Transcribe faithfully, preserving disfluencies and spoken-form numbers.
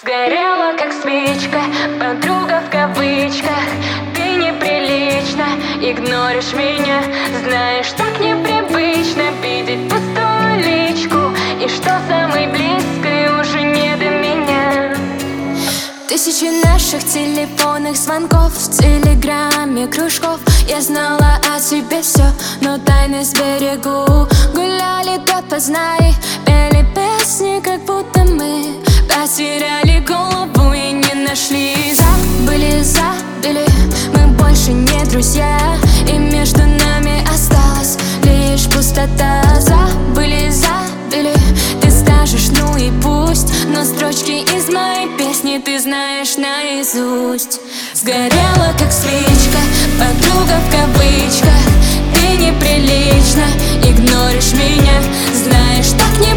Сгорела, как свечка, подруга в кавычках. Ты неприлично игноришь меня. Знаешь, так непривычно видеть пустую личку. И что самой близкой уже не до меня. Тысячи наших телефонных звонков, в телеграме кружков. Я знала о тебе все, но тайны сберегу. Гуляли допоздна и пели песни, как будто мы потеряли голову и не нашли. Забыли, забыли, мы больше не друзья. И между нами осталась лишь пустота. Забыли, забыли, ты скажешь, ну и пусть. Но строчки из моей песни ты знаешь наизусть. Сгорела, как свечка, подруга в кавычках. Ты неприлично игноришь меня. Знаешь, так не